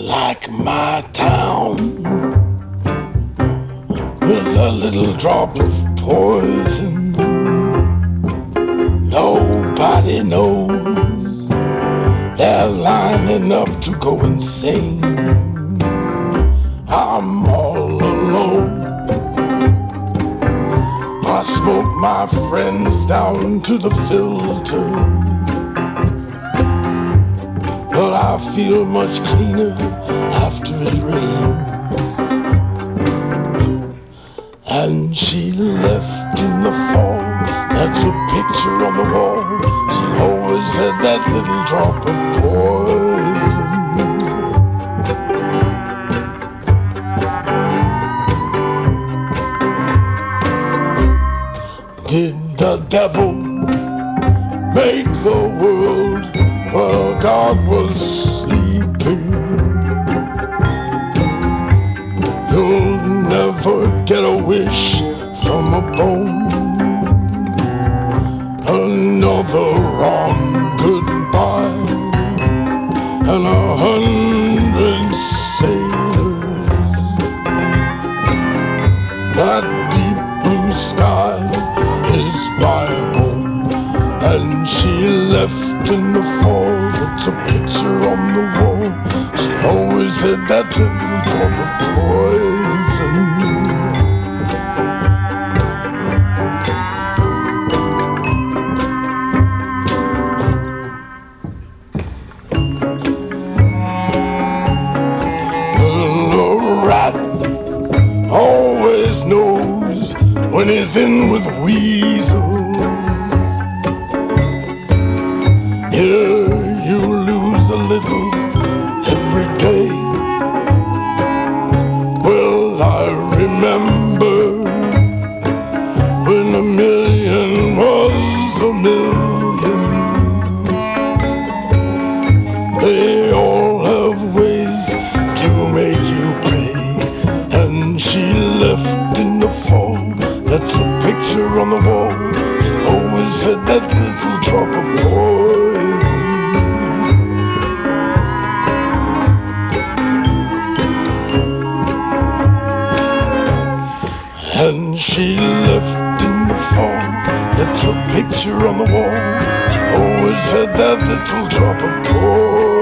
like my town, with a little drop of poison. Nobody knows, they're lining up to go insane. I'm all alone, I smoke my friends down to the filter, but I feel much cleaner after it rains. And she left in the fall, that's a picture on the wall. She always had that little drop of poison. Did the devil make the world while God was sleeping? You'll never get a wish from a bone. Another wrong goodbye, and 100 sailors. That deep blue sky is my home, and she left in the fall. That's a picture on the wall. She always had that little drop of poison. Always knows when he's in with weasels. Here you lose a little every day. Well, I remember when a million was a million. They all have ways to make you pay. And she left in the fall, that's a picture on the wall. She always had that little drop of poison. And she left in the fall, that's a picture on the wall. She always had that little drop of poison.